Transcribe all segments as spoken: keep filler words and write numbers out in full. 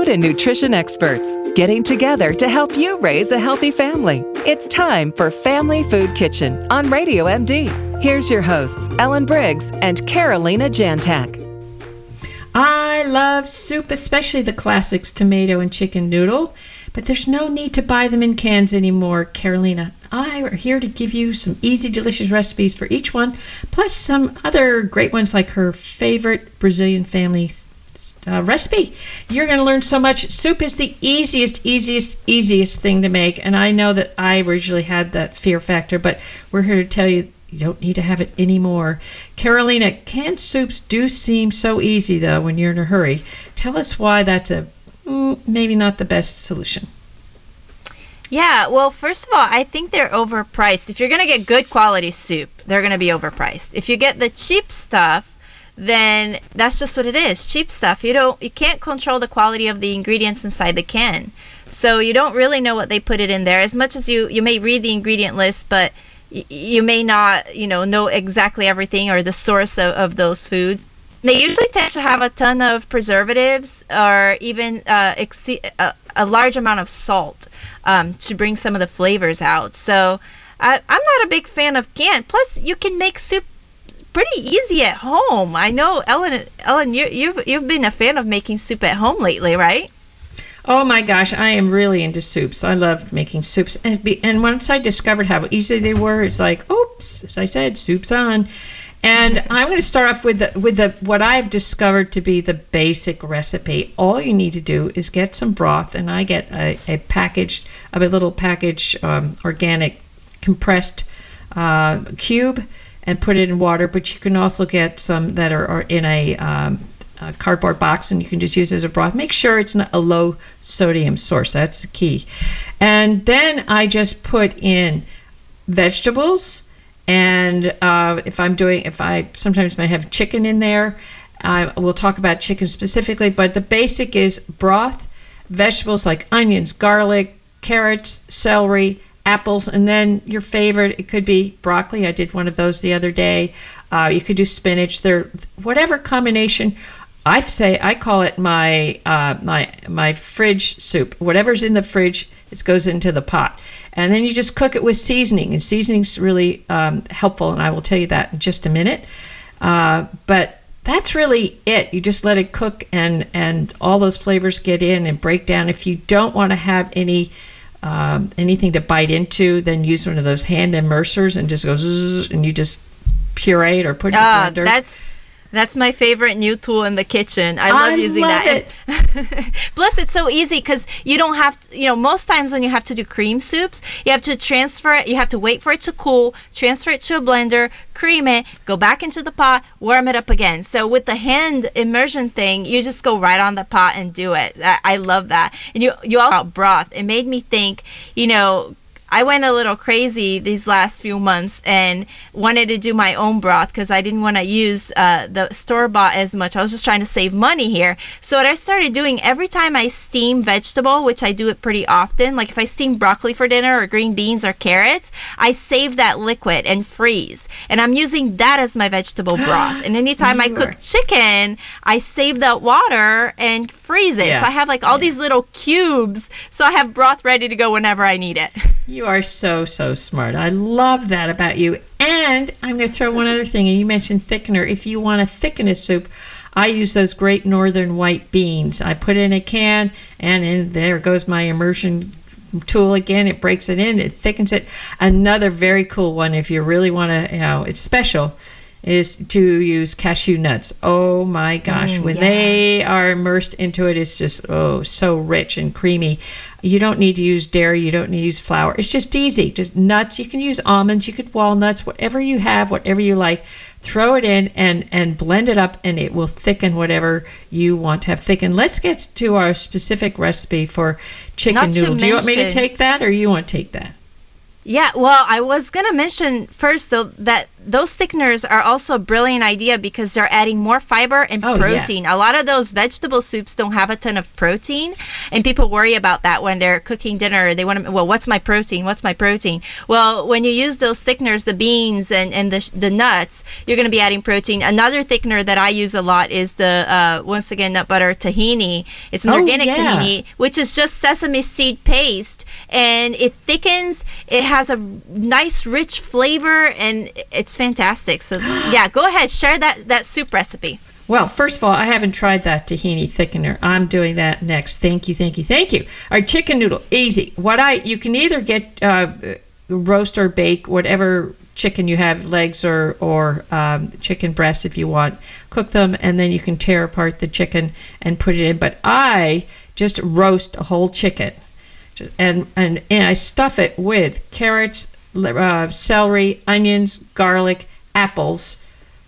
food and nutrition experts, getting together to help you raise a healthy family. It's time for Family Food Kitchen on Radio M D. Here's your hosts, Ellen Briggs and Carolina Jantak. I love soup, especially the classics, tomato and chicken noodle, but there's no need to buy them in cans anymore. Carolina, I are here to give you some easy, delicious recipes for each one, plus some other great ones like her favorite Brazilian family uh, recipe. You're going to learn so much. Soup is the easiest, easiest, easiest thing to make, and I know that I originally had that fear factor, but we're here to tell you you don't need to have it anymore. Carolina, canned soups do seem so easy, though, when you're in a hurry. Tell us why that's a mm, maybe not the best solution. Yeah, well, first of all, I think they're overpriced. If you're going to get good quality soup, they're going to be overpriced. If you get the cheap stuff, then that's just what it is, cheap stuff. You don't, you can't control the quality of the ingredients inside the can. So you don't really know what they put it in there. As much as you, you may read the ingredient list, but y- you may not, you know, know exactly everything or the source of, of those foods. They usually tend to have a ton of preservatives or even uh, exce- a, a large amount of salt um, to bring some of the flavors out. So I, I'm not a big fan of canned. Plus, you can make soup pretty easy at home. I know, Ellen, Ellen, you, you've you've been a fan of making soup at home lately, right? Oh my gosh, I am really into soups. I love making soups, and be, and once I discovered how easy they were, it's like, oops, as I said, soup's on. And I'm going to start off with the, with the what I've discovered to be the basic recipe. All you need to do is get some broth, and I get a, a package of a little package um, organic compressed uh, cube, and put it in water. But you can also get some that are, are in a, um, a cardboard box, and you can just use it as a broth. Make sure it's not a low sodium source. That's the key. And then I just put in vegetables. And uh, if I'm doing, if I sometimes might have chicken in there, I will talk about chicken specifically, but the basic is broth, vegetables like onions, garlic, carrots, celery, apples, and then your favorite, it could be broccoli. I did one of those the other day. Uh, you could do spinach. There, whatever combination. I say I call it my uh, my my fridge soup. Whatever's in the fridge, it goes into the pot. And then you just cook it with seasoning, and seasoning's really um, helpful, and I will tell you that in just a minute. Uh, but that's really it. You just let it cook, and, and all those flavors get in and break down. If you don't want to have any um, anything to bite into, then use one of those hand immersers and just go zzz, and you just puree it or put it in the uh, blender. That's That's my favorite new tool in the kitchen. I love I using love that. It. Plus, it's so easy because you don't have to, you know, most times when you have to do cream soups, you have to transfer it, you have to wait for it to cool, transfer it to a blender, cream it, go back into the pot, warm it up again. So with the hand immersion thing, you just go right on the pot and do it. I, I love that. And you, you all about broth. It made me think, you know, I went a little crazy these last few months and wanted to do my own broth because I didn't want to use uh, the store-bought as much. I was just trying to save money here. So what I started doing, every time I steam vegetable, which I do it pretty often, like if I steam broccoli for dinner or green beans or carrots, I save that liquid and freeze. And I'm using that as my vegetable broth. And anytime I cook chicken, I save that water and freeze it. Yeah. So I have like all yeah. these little cubes. So I have broth ready to go whenever I need it. You are so, so smart. I love that about you. And I'm going to throw one other thing, and you mentioned thickener. If you want to thicken a soup, I use those Great Northern white beans. I put it in a can, and in there goes my immersion tool again. It breaks it in, it thickens it. Another very cool one, if you really want to, you know, it's special, is to use cashew nuts. Oh my gosh, Mm, when yeah. they are immersed into it, it's just, oh, so rich and creamy. You don't need to use dairy, you don't need to use flour. It's just easy, just nuts. You can use almonds, you could walnuts, whatever you have, whatever you like. Throw it in and, and blend it up, and it will thicken whatever you want to have thickened. Let's get to our specific recipe for chicken Not to noodle. Do you want me to mention- take that, or you want to take that? Yeah, well, I was going to mention first, though, that those thickeners are also a brilliant idea because they're adding more fiber and Oh, protein. yeah. A lot of those vegetable soups don't have a ton of protein, and people worry about that when they're cooking dinner. They want to, well, what's my protein? What's my protein? Well, when you use those thickeners, the beans and, and the, the nuts, you're going to be adding protein. Another thickener that I use a lot is the, uh, once again, nut butter tahini. It's an Oh, organic yeah. tahini, which is just sesame seed paste, and it thickens. It has a nice, rich flavor, and it's fantastic. So yeah, go ahead, share that that soup recipe. Well, first of all, I haven't tried that tahini thickener. I'm doing that next. Thank you, thank you, thank you. All right, chicken noodle, easy. What I you can either get uh, roast or bake whatever chicken you have, legs or or um, chicken breasts if you want. Cook them, and then you can tear apart the chicken and put it in. But I just roast a whole chicken, and and, and I stuff it with carrots, uh, celery, onions, garlic, apples.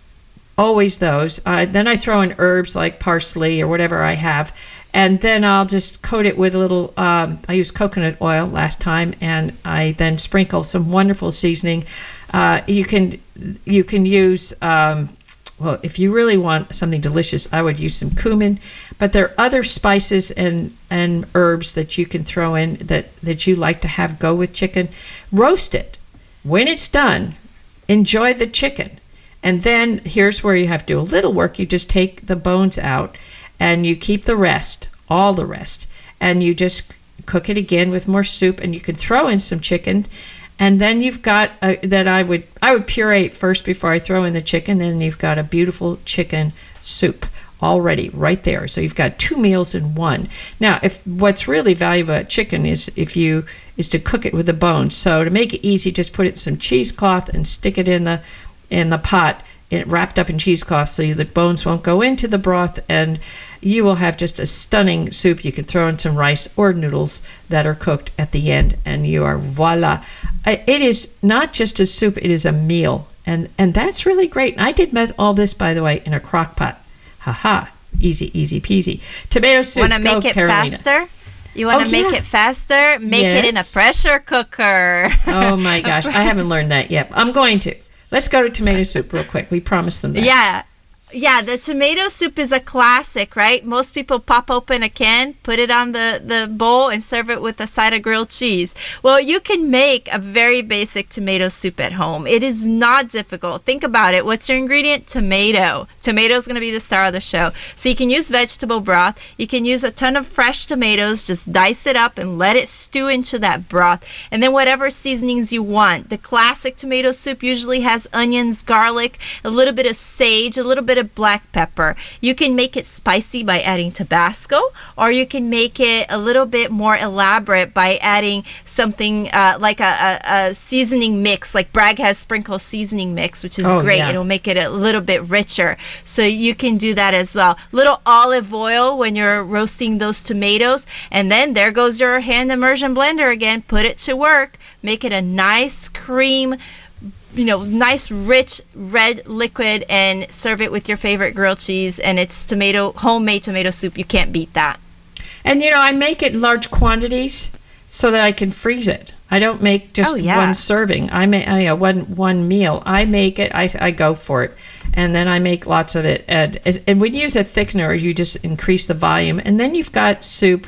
Always those. Uh, then I throw in herbs like parsley or whatever I have, and then I'll just coat it with a little. Um, I used coconut oil last time, and I then sprinkle some wonderful seasoning. Uh, you can you can use. Um, well, if you really want something delicious, I would use some cumin, but there are other spices and, and herbs that you can throw in that, that you like to have go with chicken. Roast it. When it's done, enjoy the chicken. And then here's where you have to do a little work. You just take the bones out and you keep the rest, all the rest, and you just cook it again with more soup, and you can throw in some chicken. And then you've got a, that I would I would puree first before I throw in the chicken, and you've got a beautiful chicken soup already right there. So you've got two meals in one. Now, if what's really valuable about chicken is if you is to cook it with the bones. So to make it easy, just put it in some cheesecloth and stick it in the in the pot, it wrapped up in cheesecloth, so the bones won't go into the broth, and you will have just a stunning soup. You can throw in some rice or noodles that are cooked at the end, and you are voila. It is not just a soup, it is a meal, and and that's really great. And I did met all this, by the way, in a crock pot. Haha, easy, easy peasy. Tomato soup. Want to make go, it Carolina. faster? You want to Oh, make yeah. it faster? Make it in a Yes. pressure cooker. Oh my gosh, I haven't learned that yet. I'm going to. Let's go to tomato soup real quick. We promised them that. Yeah. Yeah, the tomato soup is a classic, right? Most people pop open a can, put it on the, the bowl, and serve it with a side of grilled cheese. Well, you can make a very basic tomato soup at home. It is not difficult. Think about it. What's your ingredient? Tomato. Tomato is going to be the star of the show. So you can use vegetable broth. You can use a ton of fresh tomatoes. Just dice it up and let it stew into that broth. And then whatever seasonings you want. The classic tomato soup usually has onions, garlic, a little bit of sage, a little bit of black pepper. You can make it spicy by adding Tabasco, or you can make it a little bit more elaborate by adding something uh, like a, a, a seasoning mix, like Bragg has sprinkle seasoning mix, which is Oh, great. yeah. It'll make it a little bit richer. So you can do that as well. Little olive oil when you're roasting those tomatoes, and then there goes your hand immersion blender again. Put it to work. Make it a nice cream, you know, nice rich red liquid, and serve it with your favorite grilled cheese, and it's tomato homemade tomato soup. You can't beat that. And you know, I make it in large quantities so that I can freeze it. I don't make just Oh, yeah. one serving. I make I, uh, one one meal. I make it. I, I go for it, and then I make lots of it. And and when you use a thickener, you just increase the volume, and then you've got soup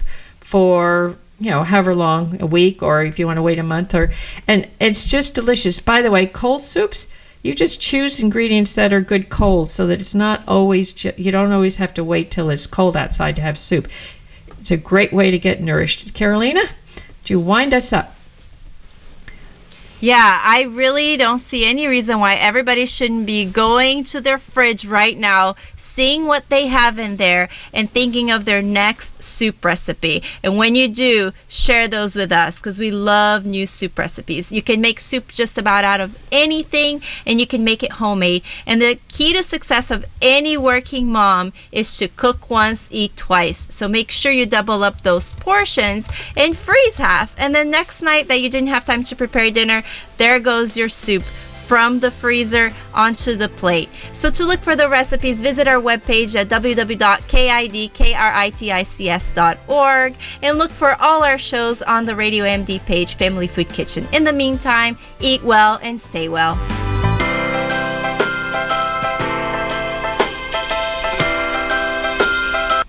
for, you know, however long, a week, or if you want to wait a month, or and it's just delicious. By the way, cold soups, you just choose ingredients that are good cold, so that it's not always ju- you don't always have to wait till it's cold outside to have soup. It's a great way to get nourished. Carolina, do you wind us up? Yeah, I really don't see any reason why everybody shouldn't be going to their fridge right now, seeing what they have in there, and thinking of their next soup recipe. And when you do, share those with us, because we love new soup recipes. You can make soup just about out of anything, and you can make it homemade. And the key to success of any working mom is to cook once, eat twice. So make sure you double up those portions and freeze half. And then next night that you didn't have time to prepare dinner, there goes your soup from the freezer onto the plate. So to look for the recipes, visit our webpage at w w w dot kidkritics dot org and look for all our shows on the Radio M D page, Family Food Kitchen. In the meantime, eat well and stay well.